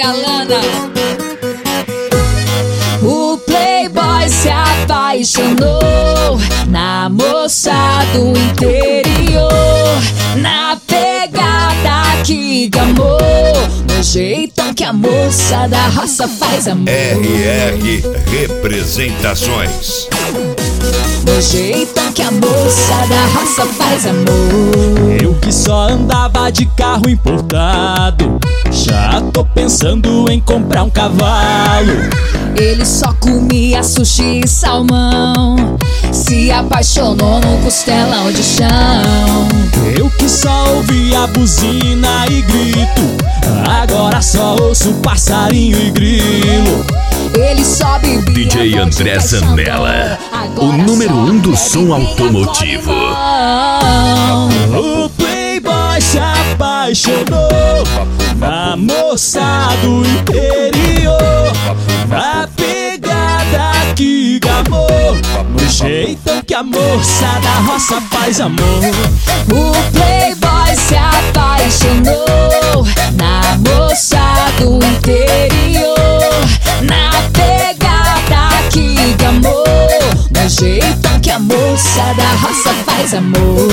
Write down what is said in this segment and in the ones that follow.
a Lana. O playboy se apaixonou na moça do interior, na pegada que gamou, no jeitão que a moça da roça faz amor. RR Representações. No jeitão que a moça da roça faz amor. Eu que só andava de carro importado, já tô pensando em comprar um cavalo. Ele só comia sushi e salmão, se apaixonou no costelão de chão. Eu que só ouvia buzina e grito, agora só ouço passarinho e grilo. Ele só bebia DJ André Zanella, o número 1 do som automotivo. O playboy se apaixonou na moça do interior, na pegada que gamou, no jeitão que a moça da roça faz amor. O playboy se apaixonou na moça do interior, na pegada que gamou, no jeitão que a moça da roça faz amor.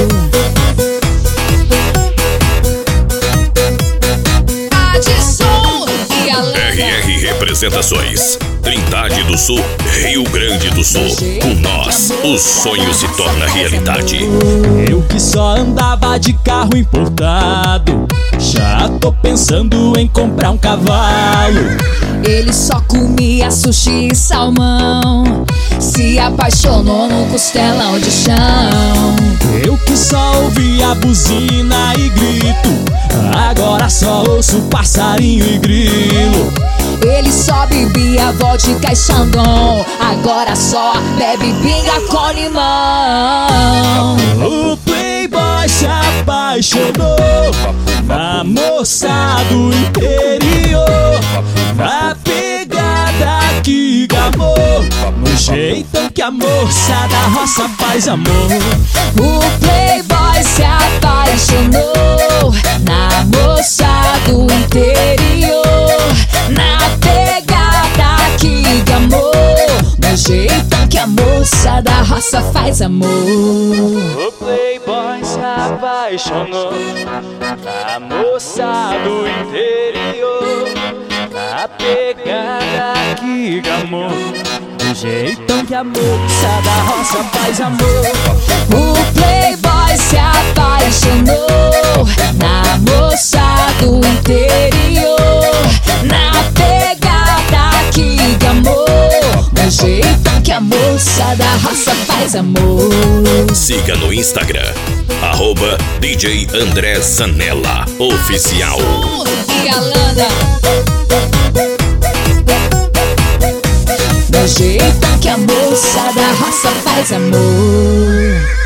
RR Representações, Trindade do Sul, Rio Grande do Sul. Com nós, o sonho se torna realidade. Eu que só andava de carro importado, já tô pensando em comprar um cavalo. Ele só comia sushi e salmão, se apaixonou no costelão de chão. Eu que só ouvia buzina e grito, agora só ouço passarinho e grilo. Ele só bebia vodka e Xandão, agora só bebe pinga com limão. O playboy se apaixonou na moça do interior, na pegada que gamou, no jeitão que a moça da roça faz amor. O playboy se apaixonou na moça do interior, na pegada que gamou, no jeitão que a moça da roça faz amor. O playboy se apaixonou na moça do interior, na pegada que gamou, do jeitão que a moça da roça faz amor. O playboy se apaixonou na moça do interior, na pegada que gamou, no jeitão que a moça da roça faz amor. Siga no Instagram, @DJ André Zanella Oficial. E a Lana. No jeitão que a moça da roça faz amor.